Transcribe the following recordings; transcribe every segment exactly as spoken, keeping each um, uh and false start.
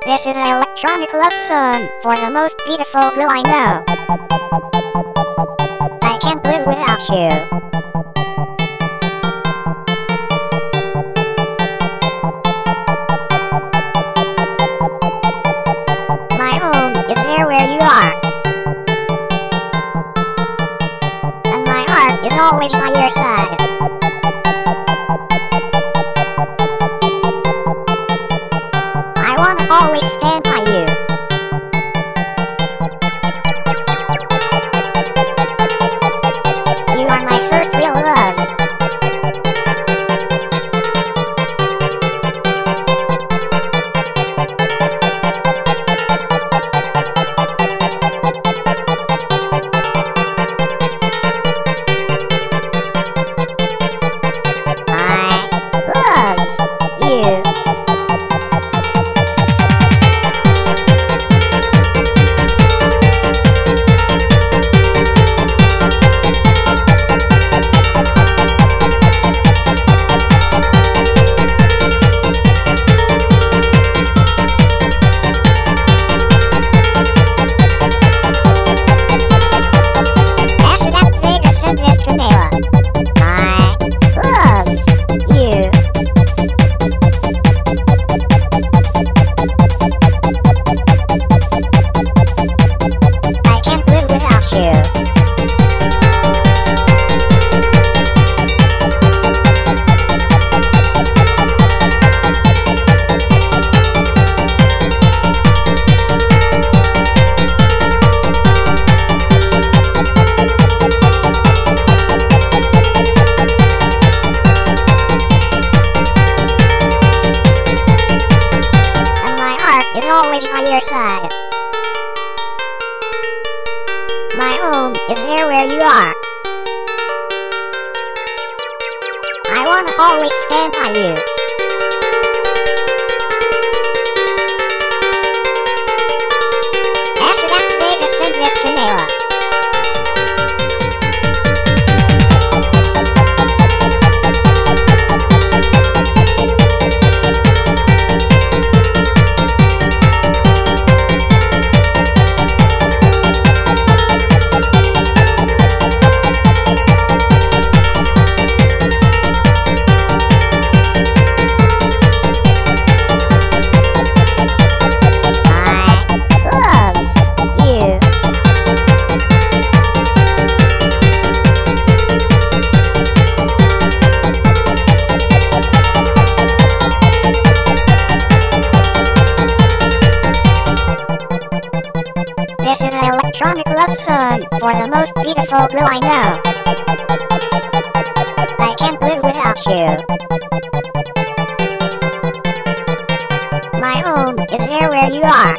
This is an electronic love song for the most beautiful girl I know. I can't live without you. My home is there where you are. And my heart is always by your side. I wanna always stand by you. You are my first real love. Is always by your side. My home is there where you are. I wanna always stand by you. Essa é a Vegas and Estrela. This is an electronic love song for the most beautiful girl I know. I can't live without you. My home is there where you are.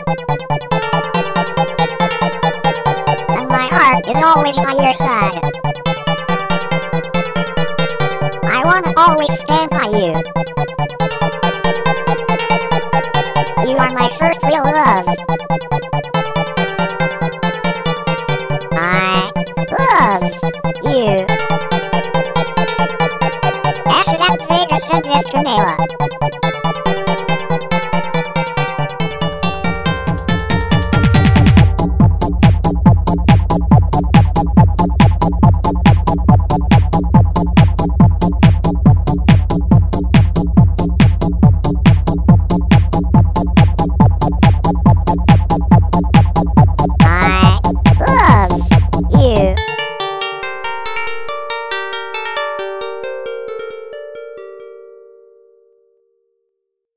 And my heart is always by your side. I wanna always stand by you. You are my first real love. I love you. Essa é a Vegas and Estrela.